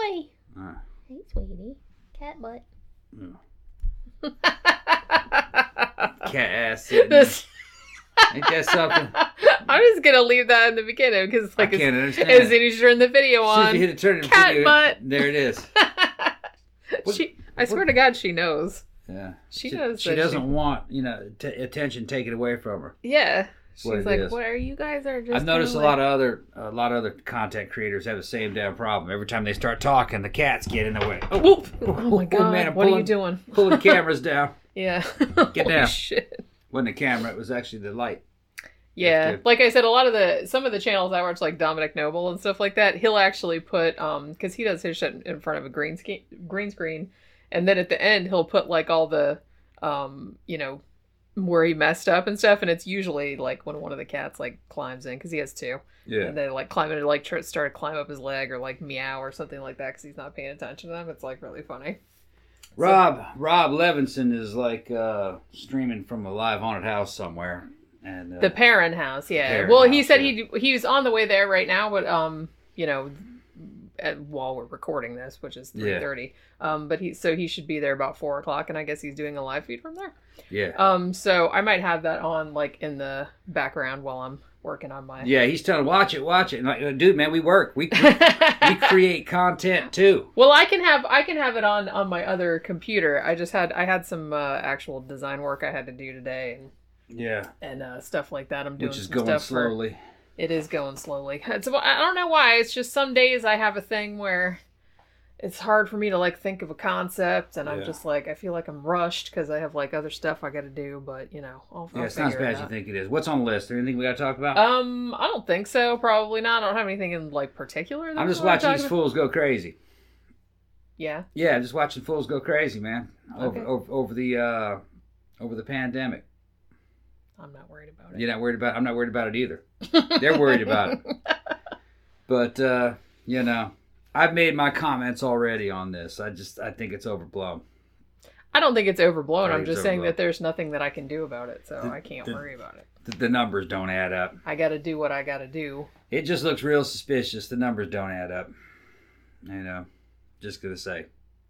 boy. Hey, sweetie. Cat butt. Cat ass. Ain't that something? I'm just gonna leave that in the beginning because, like, I can't understand. as soon as you turn the video on, hit turn the cat video, butt. There it is. I swear to God, she knows. Yeah, she knows. She doesn't want attention taken away from her. Yeah, she's like, is. "What are you guys are just?" I've noticed a lot of other content creators have the same damn problem. Every time they start talking, the cats get in the way. Oh my God! Man, what are you doing? Pulling cameras down. Yeah. Get down. Shit. Wasn't a camera; it was actually the light. Yeah, like I said, some of the channels I watch, like Dominic Noble and stuff like that, he'll actually put because he does his shit in front of a green screen, and then at the end he'll put like all the where he messed up and stuff, and it's usually like when one of the cats like climbs in because he has two, and they like climb in and like start to climb up his leg or like meow or something like that because he's not paying attention to them. It's like really funny. Rob Levinson is like streaming from a live haunted house somewhere. And, the Perrin house, yeah. Perrin well, house, he said he's on the way there right now, but while we're recording this, which is 3:30, but he should be there about 4:00, and I guess he's doing a live feed from there. Yeah. So I might have that on like in the background while I'm working on my. Yeah, he's telling watch it, and like, dude, man, we work, we create content too. Well, I can have it on my other computer. I had some actual design work I had to do today, and stuff like that. I'm doing which is some going stuff slowly. It is going slowly. I don't know why. It's just some days I have a thing where it's hard for me to like think of a concept, and I'm just like I feel like I'm rushed because I have like other stuff I got to do. But I'll it's not as bad as you think it is. What's on the list? Anything we got to talk about? I don't think so. Probably not. I don't have anything in like particular. I'm just watching these fools go crazy. Yeah. Yeah, I'm just watching fools go crazy, man. Okay. Over the pandemic. I'm not worried about it. You're not worried about it? I'm not worried about it either. They're worried about it. But, I've made my comments already on this. I think it's overblown. I don't think it's overblown. I'm just saying that there's nothing that I can do about it, so I can't worry about it. The numbers don't add up. I got to do what I got to do. It just looks real suspicious. The numbers don't add up. Just going to say.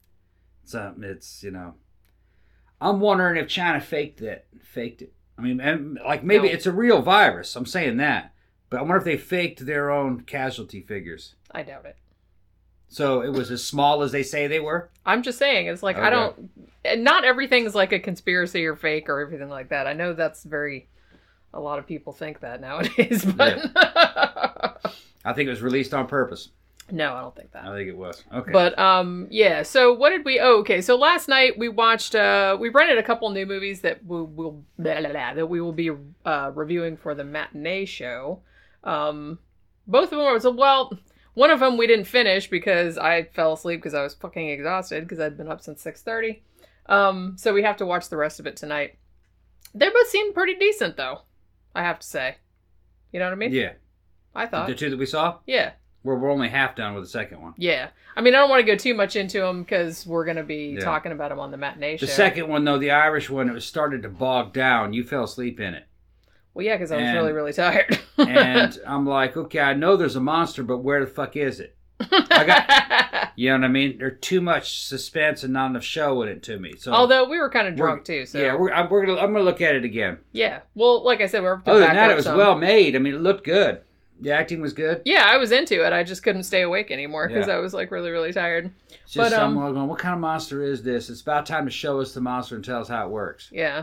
I'm wondering if China faked it. I mean, and like maybe it's a real virus. I'm saying that. But I wonder if they faked their own casualty figures. I doubt it. So it was as small as they say they were? I'm just saying. It's like, not everything's like a conspiracy or fake or everything like that. I know that's a lot of people think that nowadays. But I think it was released on purpose. No, I don't think that. I think it was. Okay. But, so what did we... Oh, okay. So last night we watched... we rented a couple new movies that we will be reviewing for the matinee show. Both of them were... one of them we didn't finish because I fell asleep because I was fucking exhausted because I'd been up since 6:30. So we have to watch the rest of it tonight. They both seemed pretty decent, though, I have to say. You know what I mean? Yeah. I thought. The two that we saw? Yeah. We're only half done with the second one. Yeah. I mean, I don't want to go too much into them because we're going to be talking about them on the matinee show. The second one, though, the Irish one, it was started to bog down. You fell asleep in it. Well, yeah, because I was really, really tired. And I'm like, okay, I know there's a monster, but where the fuck is it? You know what I mean? There's too much suspense and not enough show in it to me. So although we were kind of drunk too, so yeah, I'm gonna look at it again. Yeah. Well, like I said, we're other than that, it was well made. I mean, it looked good. The acting was good. Yeah, I was into it. I just couldn't stay awake anymore because I was like really, really tired. Just someone going, what kind of monster is this? It's about time to show us the monster and tell us how it works. Yeah.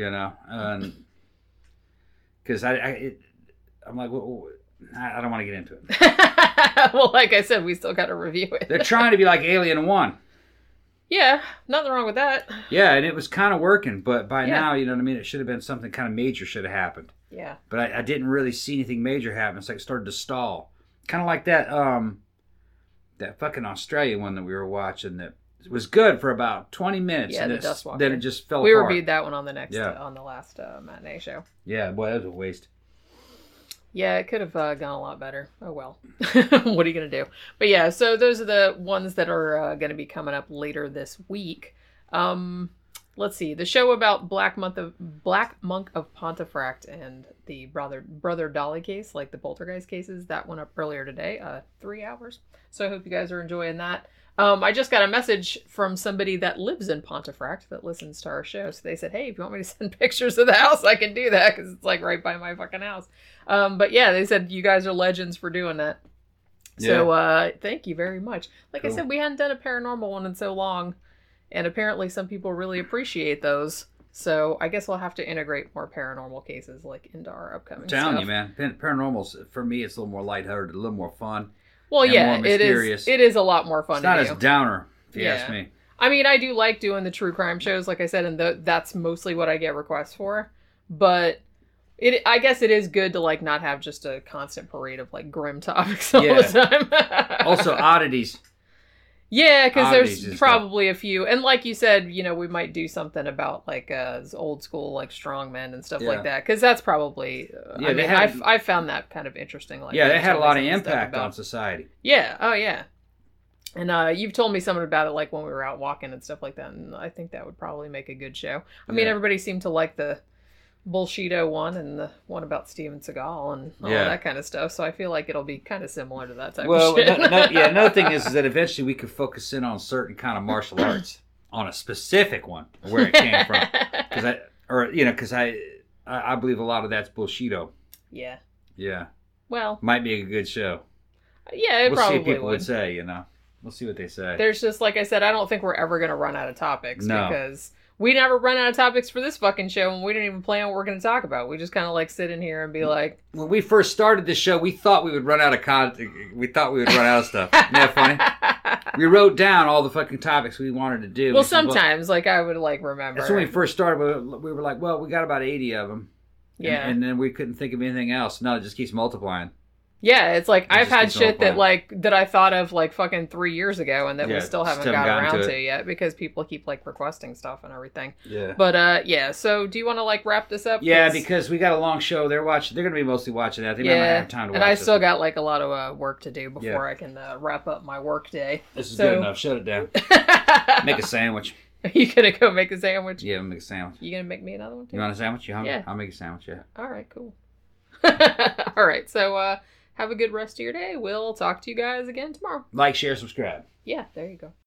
Because I'm like, well, I don't want to get into it. Well, like I said, we still got to review it. They're trying to be like Alien 1. Yeah, nothing wrong with that. Yeah, and it was kind of working, but by now, you know what I mean? It should have been something kind of major should have happened. Yeah. But I didn't really see anything major happen. It's like it started to stall. Kind of like that fucking Australian one that we were watching that was good for about 20 minutes. Yeah, and the Dust Walker. Then it just fell apart. We reviewed that one on the on the last matinee show. Yeah, boy, that was a waste. Yeah, it could have gone a lot better. Oh, well. What are you going to do? But yeah, so those are the ones that are going to be coming up later this week. let's see, the show about Black Monk of Pontefract and the brother Dolly case, like the poltergeist cases, that went up earlier today, 3 hours. So I hope you guys are enjoying that. I just got a message from somebody that lives in Pontefract that listens to our show. So they said, hey, if you want me to send pictures of the house, I can do that because it's like right by my fucking house. But yeah, they said you guys are legends for doing that. So thank you very much. Like I said, we hadn't done a paranormal one in so long. And apparently some people really appreciate those. So I guess we'll have to integrate more paranormal cases like into our upcoming stuff. I'm telling you, man. Paranormal's, for me, it's a little more lighthearted, a little more fun. Well, yeah, it is. It is a lot more fun. It's not as downer, if you ask me. I mean, I do like doing the true crime shows, like I said, and that's mostly what I get requests for. But I guess it is good to like not have just a constant parade of like grim topics all the time. Also, oddities. Yeah, because there's probably a few, and like you said, you know, we might do something about like old school like strongmen and stuff like that, because that's probably. I mean, I've found that kind of interesting. Like, they had a lot of impact on society. Yeah. Oh yeah. And you've told me something about it, like when we were out walking and stuff like that, and I think that would probably make a good show. I mean, everybody seemed to like the Bullshido one and the one about Steven Seagal and all that kind of stuff. So I feel like it'll be kind of similar to that type of shit. Another thing is that eventually we could focus in on certain kind of martial arts, on a specific one, where it came from. Because I believe a lot of that's Bullshido. Yeah. Yeah. Well. Might be a good show. Yeah, it probably would. We'll see what people would say, you know. We'll see what they say. There's just, like I said, I don't think we're ever going to run out of topics. No. Because we never run out of topics for this fucking show, and we didn't even plan what we're going to talk about. We just kind of like sit in here and be like... When we first started this show, we thought we would run out of content. We thought we would run out of stuff. Isn't that funny? We wrote down all the fucking topics we wanted to do. Well, sometimes, like, I would, like, remember. That's when we first started. We were like, well, we got about 80 of them. Yeah. And then we couldn't think of anything else. No, it just keeps multiplying. Yeah, it's like I've had shit that I thought of like fucking 3 years ago and that we still haven't got around to yet because people keep like requesting stuff and everything. Yeah. But so do you want to like wrap this up? Yeah, because we got a long show. They're going to be mostly watching that. They might not have time to watch it. And I still got like a lot of work to do before I can wrap up my work day. This is good enough. Shut it down. Make a sandwich. Are you going to go make a sandwich? Yeah, I'll make a sandwich. You going to make me another one too? You want a sandwich? You hungry? Yeah. I'll make a sandwich, yeah. All right, cool. All right, so have a good rest of your day. We'll talk to you guys again tomorrow. Like, share, subscribe. Yeah, there you go.